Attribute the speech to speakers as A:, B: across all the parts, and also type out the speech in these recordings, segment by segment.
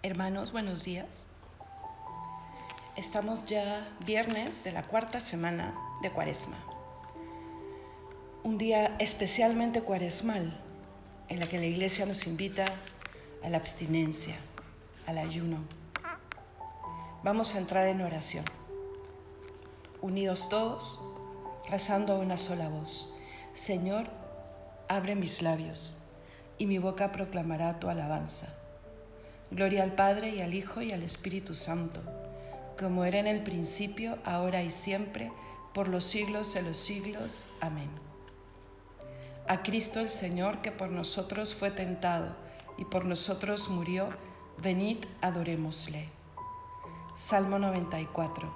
A: Hermanos, buenos días. Estamos ya viernes de la cuarta semana de Cuaresma. Un día especialmente cuaresmal en la que la Iglesia nos invita a la abstinencia, al ayuno. Vamos a entrar en oración, unidos todos, rezando a una sola voz. Señor, abre mis labios y mi boca proclamará tu alabanza. Gloria al Padre y al Hijo y al Espíritu Santo, como era en el principio, ahora y siempre, por los siglos de los siglos. Amén. A Cristo el Señor, que por nosotros fue tentado y por nosotros murió, venid, adorémosle. Salmo 94.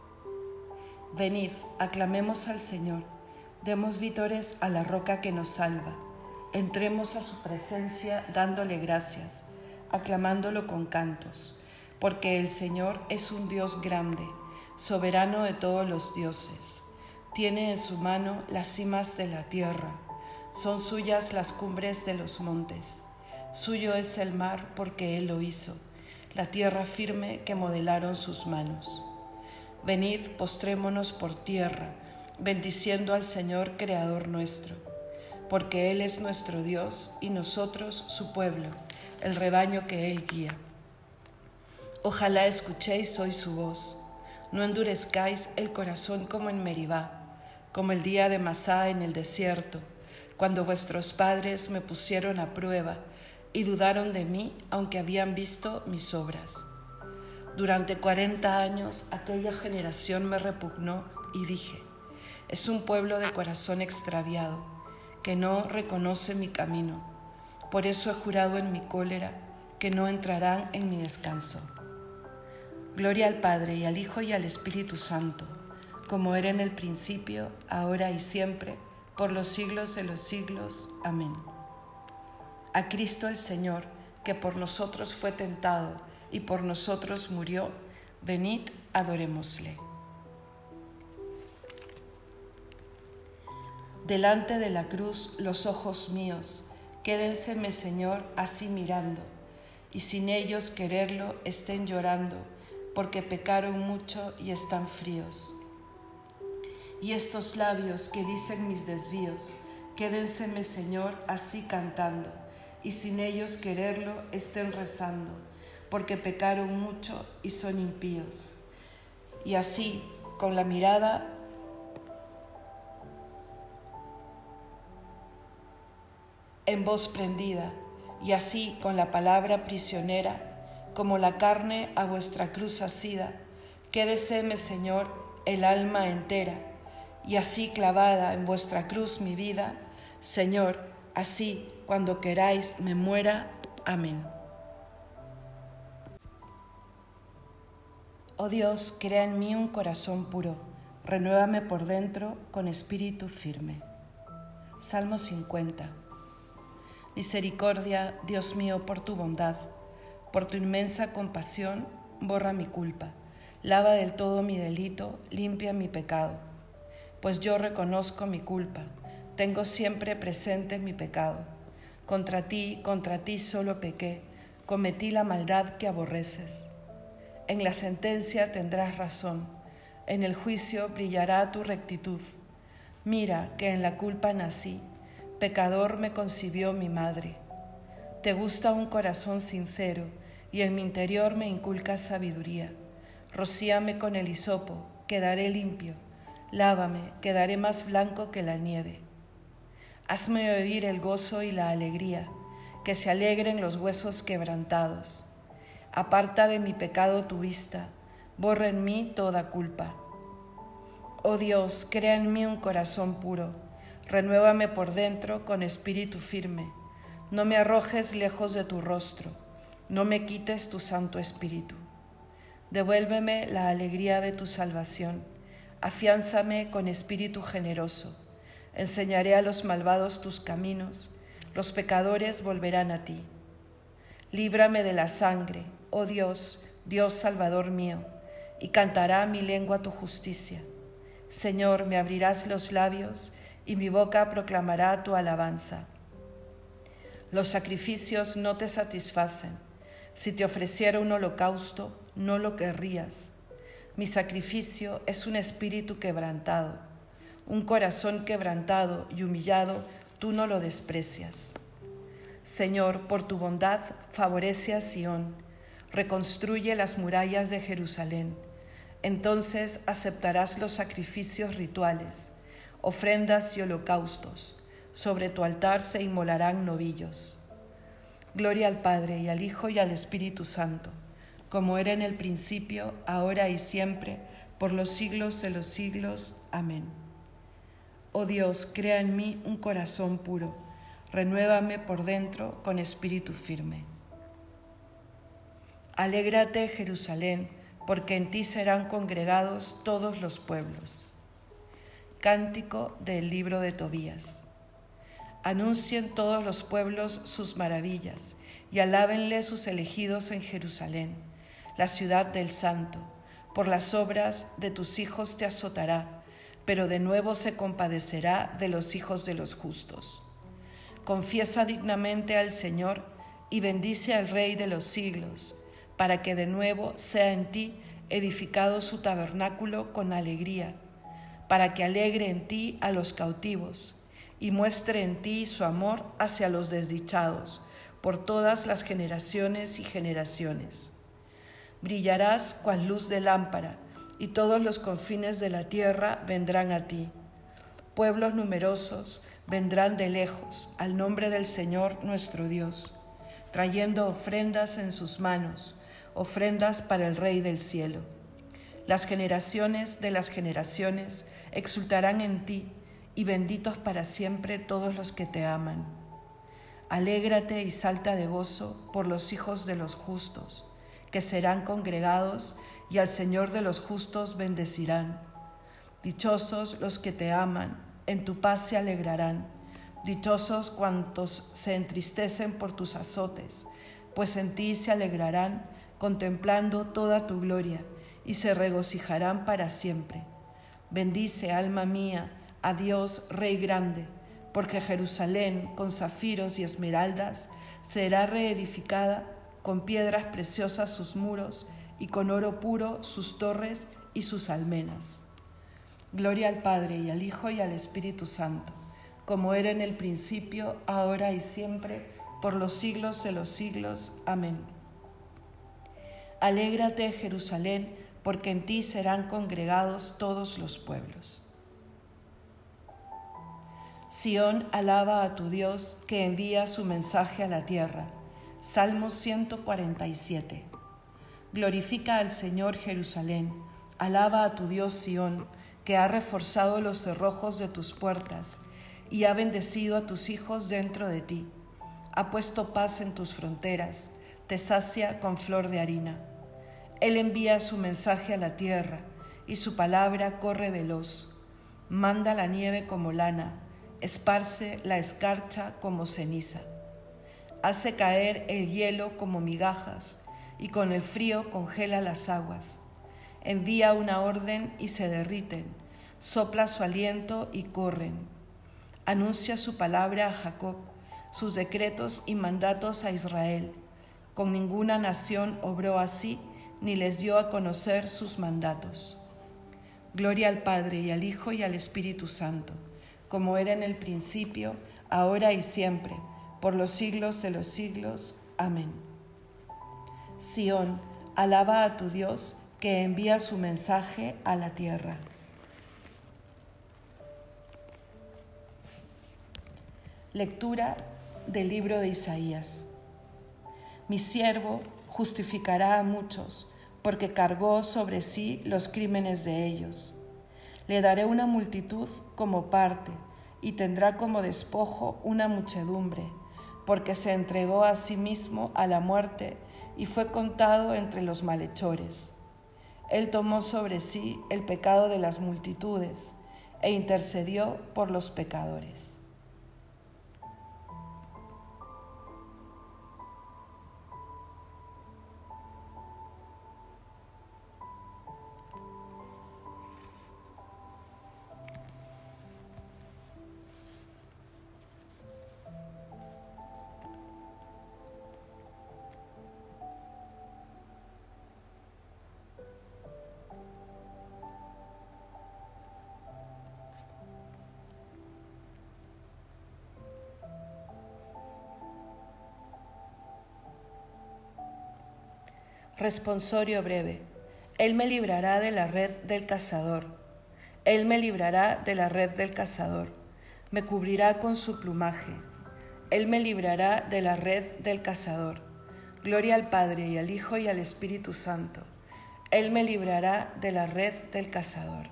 A: Venid, aclamemos al Señor, demos vítores a la roca que nos salva, entremos a su presencia dándole gracias, aclamándolo con cantos, porque el Señor es un Dios grande, soberano de todos los dioses. Tiene en su mano las cimas de la tierra, son suyas las cumbres de los montes. Suyo es el mar porque Él lo hizo, la tierra firme que modelaron sus manos. Venid, postrémonos por tierra, bendiciendo al Señor Creador nuestro, porque Él es nuestro Dios y nosotros su pueblo, el rebaño que Él guía. Ojalá escuchéis hoy su voz, no endurezcáis el corazón como en Meribá, como el día de Masá en el desierto, cuando vuestros padres me pusieron a prueba y dudaron de mí, aunque habían visto mis obras. Durante 40 años aquella generación me repugnó y dije, es un pueblo de corazón extraviado, que no reconoce mi camino. Por eso he jurado en mi cólera que no entrarán en mi descanso. Gloria al Padre y al Hijo y al Espíritu Santo, como era en el principio, ahora y siempre, por los siglos de los siglos. Amén. A Cristo el Señor, que por nosotros fue tentado y por nosotros murió, venid, adorémosle. Delante de la cruz los ojos míos, quédenseme, Señor, así mirando, y sin ellos quererlo estén llorando, porque pecaron mucho y están fríos. Y estos labios que dicen mis desvíos, quédenseme, Señor, así cantando, y sin ellos quererlo estén rezando, porque pecaron mucho y son impíos. Y así, con la mirada en voz prendida, y así con la palabra prisionera, como la carne a vuestra cruz asida, quédeseme, Señor, el alma entera, y así clavada en vuestra cruz mi vida, Señor, así cuando queráis me muera. Amén. Oh Dios, crea en mí un corazón puro, renuévame por dentro con espíritu firme. Salmo 50. Misericordia, Dios mío, por tu bondad, por tu inmensa compasión, borra mi culpa, lava del todo mi delito, limpia mi pecado. Pues yo reconozco mi culpa, tengo siempre presente mi pecado. Contra ti solo pequé, cometí la maldad que aborreces. En la sentencia tendrás razón, en el juicio brillará tu rectitud. Mira que en la culpa nací, pecador me concibió mi madre. Te gusta un corazón sincero y en mi interior me inculcas sabiduría. Rocíame con el hisopo, quedaré limpio. Lávame, quedaré más blanco que la nieve. Hazme oír el gozo y la alegría, que se alegren los huesos quebrantados. Aparta de mi pecado tu vista, borra en mí toda culpa. Oh Dios, crea en mí un corazón puro, renuévame por dentro con espíritu firme. No me arrojes lejos de tu rostro, no me quites tu Santo Espíritu. Devuélveme la alegría de tu salvación, afiánzame con espíritu generoso. Enseñaré a los malvados tus caminos, los pecadores volverán a ti. Líbrame de la sangre, oh Dios, Dios Salvador mío, y cantará mi lengua tu justicia. Señor, me abrirás los labios, y mi boca proclamará tu alabanza. Los sacrificios no te satisfacen, Si te ofreciera un holocausto, no lo querrías. Mi sacrificio es un espíritu quebrantado, un corazón quebrantado y humillado, tú no lo desprecias. Señor, por tu bondad, favorece a Sión, reconstruye las murallas de Jerusalén. Entonces aceptarás los sacrificios rituales, ofrendas y holocaustos. Sobre tu altar se inmolarán novillos. Gloria al Padre, y al Hijo, y al Espíritu Santo, como era en el principio, ahora y siempre, por los siglos de los siglos. Amén. Oh Dios, crea en mí un corazón puro, renuévame por dentro con espíritu firme. Alégrate, Jerusalén, porque en ti serán congregados todos los pueblos. Cántico del libro de Tobías. Anuncien todos los pueblos sus maravillas y alábenle sus elegidos en Jerusalén, la ciudad del Santo. Por las obras de tus hijos te azotará, pero de nuevo se compadecerá de los hijos de los justos. Confiesa dignamente al Señor y bendice al Rey de los siglos, para que de nuevo sea en ti edificado su tabernáculo con alegría, para que alegre en ti a los cautivos y muestre en ti su amor hacia los desdichados por todas las generaciones y generaciones. Brillarás cual luz de lámpara, y todos los confines de la tierra vendrán a ti. Pueblos numerosos vendrán de lejos al nombre del Señor nuestro Dios, trayendo ofrendas en sus manos, ofrendas para el Rey del cielo. Las generaciones de las generaciones exultarán en ti, y benditos para siempre todos los que te aman. Alégrate y salta de gozo por los hijos de los justos, que serán congregados y al Señor de los justos bendecirán. Dichosos los que te aman, en tu paz se alegrarán. Dichosos cuantos se entristecen por tus azotes, pues en ti se alegrarán contemplando toda tu gloria y se regocijarán para siempre. Bendice, alma mía, a Dios, Rey grande, porque Jerusalén, con zafiros y esmeraldas, será reedificada, con piedras preciosas sus muros, y con oro puro sus torres y sus almenas. Gloria al Padre, y al Hijo, y al Espíritu Santo, como era en el principio, ahora y siempre, por los siglos de los siglos. Amén. Alégrate, Jerusalén, porque en ti serán congregados todos los pueblos. Sión alaba a tu Dios, que envía su mensaje a la tierra. Salmo 147. Glorifica al Señor, Jerusalén. Alaba a tu Dios, Sión, que ha reforzado los cerrojos de tus puertas y ha bendecido a tus hijos dentro de ti. Ha puesto paz en tus fronteras, te sacia con flor de harina. Él envía su mensaje a la tierra y su palabra corre veloz. Manda la nieve como lana, esparce la escarcha como ceniza. Hace caer el hielo como migajas y con el frío congela las aguas. Envía una orden y se derriten, sopla su aliento y corren. Anuncia su palabra a Jacob, sus decretos y mandatos a Israel. Con ninguna nación obró así, ni les dio a conocer sus mandatos. Gloria al Padre, y al Hijo, y al Espíritu Santo, como era en el principio, ahora y siempre, por los siglos de los siglos. Amén. Sión, alaba a tu Dios, que envía su mensaje a la tierra. Lectura del libro de Isaías. Mi siervo justificará a muchos, porque cargó sobre sí los crímenes de ellos. Le daré una multitud como parte, y tendrá como despojo una muchedumbre, porque se entregó a sí mismo a la muerte y fue contado entre los malhechores. Él tomó sobre sí el pecado de las multitudes e intercedió por los pecadores. Responsorio breve. Él me librará de la red del cazador. Él me librará de la red del cazador. Me cubrirá con su plumaje. Él me librará de la red del cazador. Gloria al Padre y al Hijo y al Espíritu Santo. Él me librará de la red del cazador.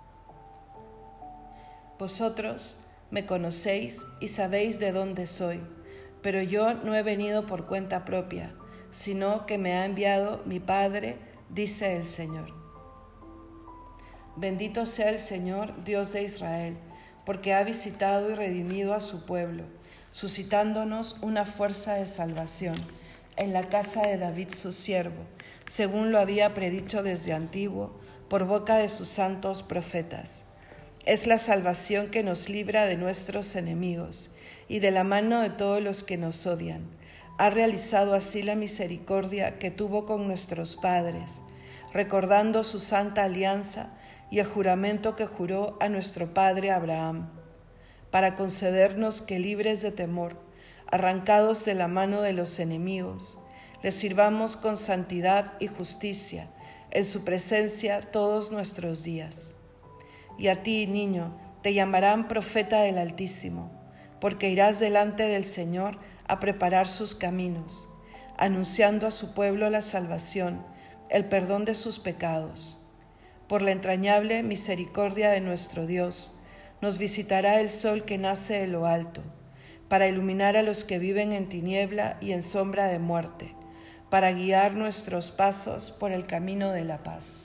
A: Vosotros me conocéis y sabéis de dónde soy, pero yo no he venido por cuenta propia, sino que me ha enviado mi Padre, dice el Señor. Bendito sea el Señor, Dios de Israel, porque ha visitado y redimido a su pueblo, suscitándonos una fuerza de salvación en la casa de David su siervo, según lo había predicho desde antiguo, por boca de sus santos profetas. Es la salvación que nos libra de nuestros enemigos y de la mano de todos los que nos odian. Ha realizado así la misericordia que tuvo con nuestros padres, recordando su santa alianza y el juramento que juró a nuestro padre Abraham, para concedernos que, libres de temor, arrancados de la mano de los enemigos, les sirvamos con santidad y justicia en su presencia todos nuestros días. Y a ti, niño, te llamarán profeta del Altísimo, porque irás delante del Señor a preparar sus caminos, anunciando a su pueblo la salvación, el perdón de sus pecados. Por la entrañable misericordia de nuestro Dios, nos visitará el sol que nace de lo alto, para iluminar a los que viven en tiniebla y en sombra de muerte, para guiar nuestros pasos por el camino de la paz.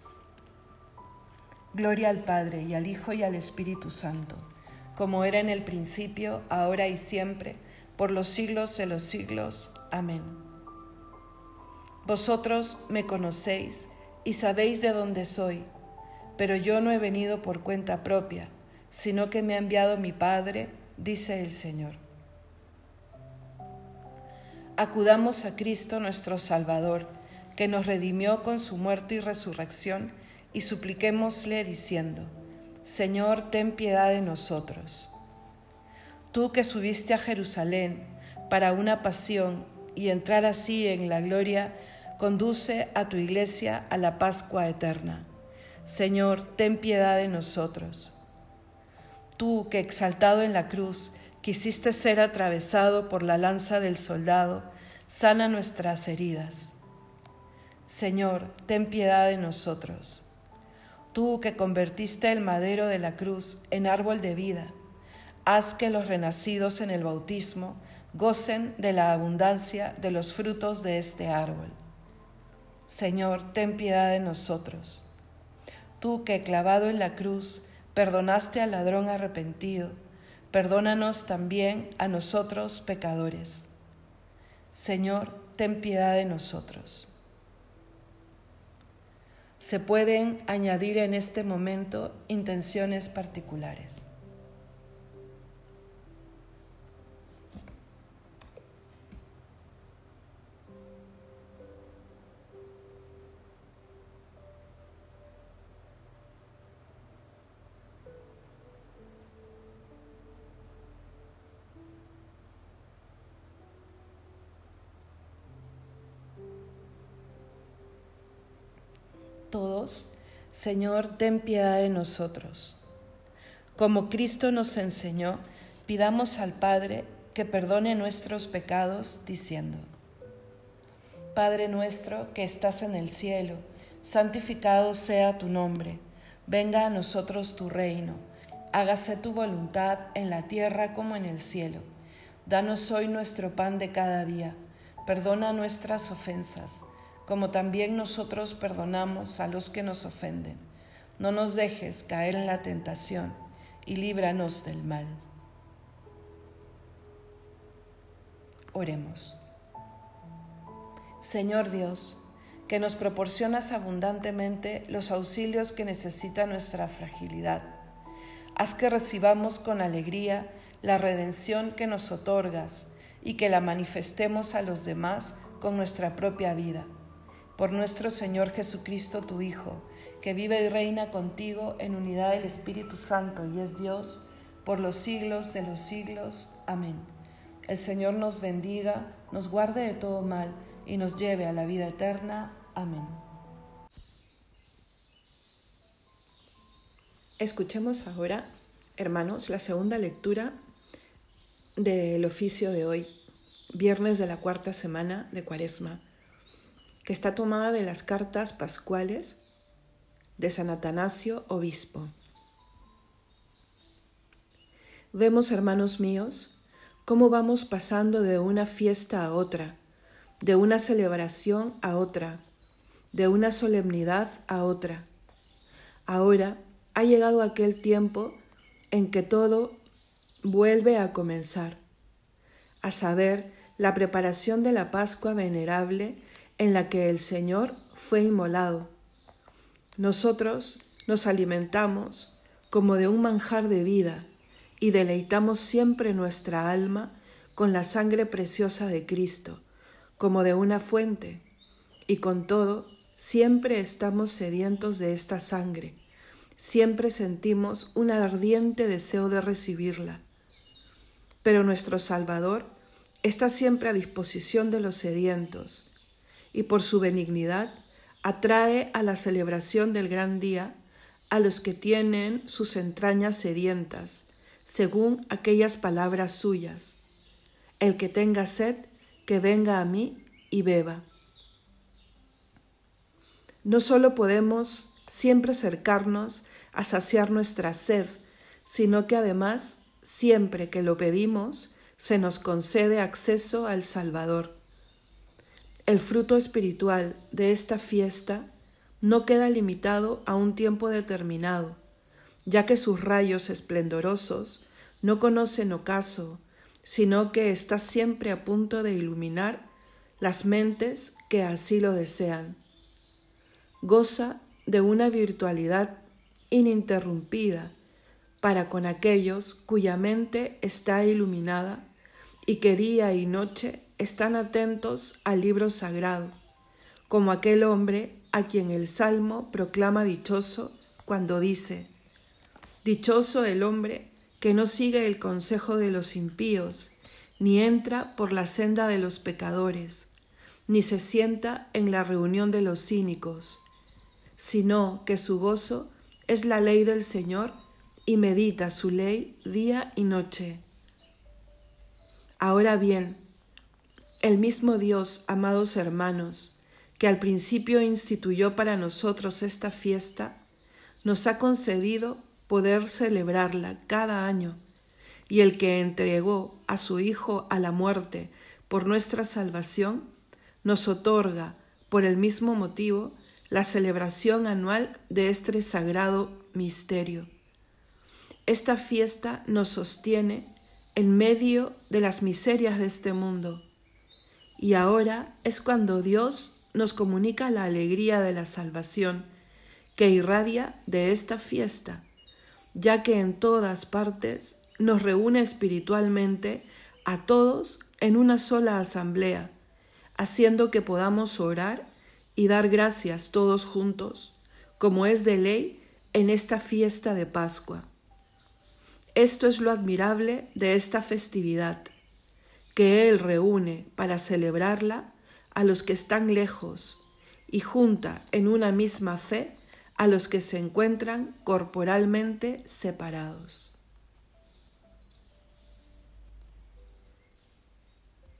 A: Gloria al Padre, y al Hijo, y al Espíritu Santo, como era en el principio, ahora y siempre, por los siglos de los siglos. Amén. Vosotros me conocéis y sabéis de dónde soy, pero yo no he venido por cuenta propia, sino que me ha enviado mi Padre, dice el Señor. Acudamos a Cristo nuestro Salvador, que nos redimió con su muerte y resurrección, y supliquémosle diciendo: Señor, ten piedad de nosotros. Tú que subiste a Jerusalén para una pasión y entrar así en la gloria, conduce a tu iglesia a la Pascua eterna. Señor, ten piedad de nosotros. Tú que, exaltado en la cruz, quisiste ser atravesado por la lanza del soldado, sana nuestras heridas. Señor, ten piedad de nosotros. Tú que convertiste el madero de la cruz en árbol de vida, haz que los renacidos en el bautismo gocen de la abundancia de los frutos de este árbol. Señor, ten piedad de nosotros. Tú que, clavado en la cruz, perdonaste al ladrón arrepentido, perdónanos también a nosotros pecadores. Señor, ten piedad de nosotros. Se pueden añadir en este momento intenciones particulares. Todos, Señor, ten piedad de nosotros. Como Cristo nos enseñó, pidamos al Padre que perdone nuestros pecados, diciendo: Padre nuestro que estás en el cielo, santificado sea tu nombre. Venga a nosotros tu reino. Hágase tu voluntad en la tierra como en el cielo. Danos hoy nuestro pan de cada día. Perdona nuestras ofensas, como también nosotros perdonamos a los que nos ofenden. No nos dejes caer en la tentación, y líbranos del mal. Oremos. Señor Dios, que nos proporcionas abundantemente los auxilios que necesita nuestra fragilidad, haz que recibamos con alegría la redención que nos otorgas y que la manifestemos a los demás con nuestra propia vida. Por nuestro Señor Jesucristo, tu Hijo, que vive y reina contigo en unidad del Espíritu Santo y es Dios por los siglos de los siglos. Amén. El Señor nos bendiga, nos guarde de todo mal y nos lleve a la vida eterna. Amén. Escuchemos ahora, hermanos, la segunda lectura del oficio de hoy, viernes de la cuarta semana de Cuaresma, que está tomada de las cartas pascuales de San Atanasio, obispo. Vemos, hermanos míos, cómo vamos pasando de una fiesta a otra, de una celebración a otra, de una solemnidad a otra. Ahora ha llegado aquel tiempo en que todo vuelve a comenzar, a saber, la preparación de la Pascua venerable en la que el Señor fue inmolado. Nosotros nos alimentamos como de un manjar de vida y deleitamos siempre nuestra alma con la sangre preciosa de Cristo, como de una fuente, y con todo siempre estamos sedientos de esta sangre, siempre sentimos un ardiente deseo de recibirla. Pero nuestro Salvador está siempre a disposición de los sedientos, y por su benignidad atrae a la celebración del gran día a los que tienen sus entrañas sedientas, según aquellas palabras suyas: el que tenga sed, que venga a mí y beba. No solo podemos siempre acercarnos a saciar nuestra sed, sino que además, siempre que lo pedimos, se nos concede acceso al Salvador. El fruto espiritual de esta fiesta no queda limitado a un tiempo determinado, ya que sus rayos esplendorosos no conocen ocaso, sino que está siempre a punto de iluminar las mentes que así lo desean. Goza de una virtualidad ininterrumpida para con aquellos cuya mente está iluminada y que día y noche están atentos al libro sagrado, como aquel hombre a quien el Salmo proclama dichoso cuando dice: dichoso el hombre que no sigue el consejo de los impíos, ni entra por la senda de los pecadores, ni se sienta en la reunión de los cínicos, sino que su gozo es la ley del Señor y medita su ley día y noche. Ahora bien, el mismo Dios, amados hermanos, que al principio instituyó para nosotros esta fiesta, nos ha concedido poder celebrarla cada año, y el que entregó a su Hijo a la muerte por nuestra salvación, nos otorga, por el mismo motivo, la celebración anual de este sagrado misterio. Esta fiesta nos sostiene en medio de las miserias de este mundo, y ahora es cuando Dios nos comunica la alegría de la salvación que irradia de esta fiesta, ya que en todas partes nos reúne espiritualmente a todos en una sola asamblea, haciendo que podamos orar y dar gracias todos juntos, como es de ley en esta fiesta de Pascua. Esto es lo admirable de esta festividad, que Él reúne para celebrarla a los que están lejos y junta en una misma fe a los que se encuentran corporalmente separados.